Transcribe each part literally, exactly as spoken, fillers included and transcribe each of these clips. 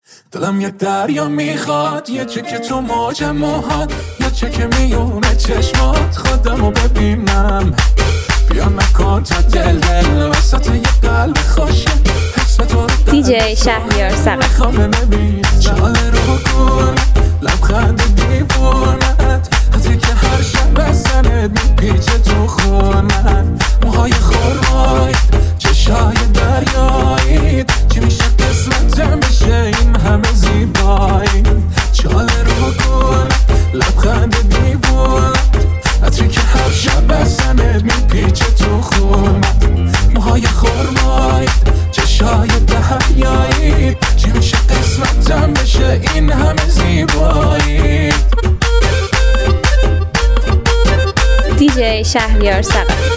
دلم یک دریا میخواد، یه چه که تو موجم موهات، یه چه که میونه چشمات، خودمو ببینم. بیا نکن تا دل دل وسط یه قلب خوشه، حس تو دی جی شهریار سقفی. میخوام ببینم چاله رو گل لبخند دیوونت، حتی که هر شب بزنت میپیچه تو خونت. موهای خرمایی چشای دریایید، چی میشه قسمتم بشه این همه زیبایی. چاله رو گل لبخند دیوونت، حتی که هر شب بزنت میپیچه تو خونت. موهای خرمایی چشای دریایید، چی میشه قسمتم بشه این همه زیبایی. دی جی شهریار سقفی.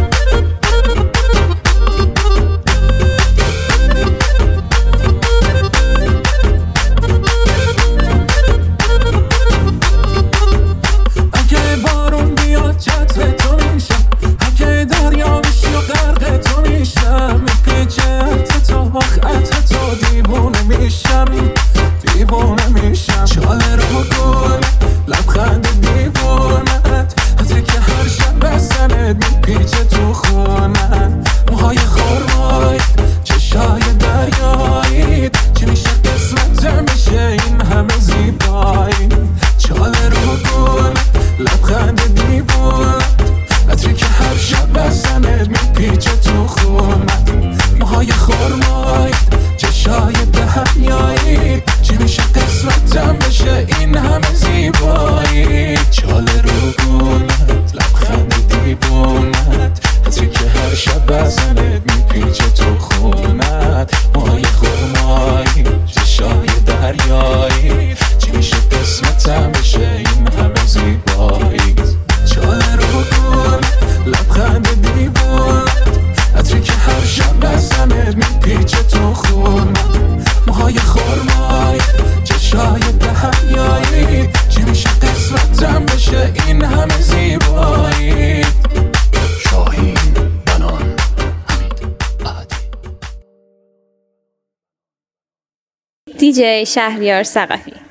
اگه بارون بیاد چتر تو میشم، اگه دریا بشی و غرق تو میشم، میپیچه تو خط تو دیوونه میشم، دیوونه میشم. چاله رو گل لبخند دیوونت، حتی که هر شب بزنت میپیچه تو خونت. موهای خرمایی چشای دریایید، چی میشه قسمتم بشه این همه زیبایی. چاله رو گل لبخند دیوونت، حتی که هر شب بزنت میپیچه تو خونت. موهای خرمایی چشای دریایید، چی میشه قسمتم بشه این همه زیبایی. چاله رو گلت لبخند دیوونت، حتی که هر شب بزنت میپیچه تو خونت. موهای خرمایی چشای دریایی، چی میشه قسمتم بشه این همه زیبایی. چاله رو گل لبخند دیوونت، حتی که هر شب بزنت میپیچه تو خونت. موهای خرمایی چشای دریایی، چی میشه قسمتم بشه این همه زیبایی. شاهین بنان حمید احدی. دی جی شهریار سقفی.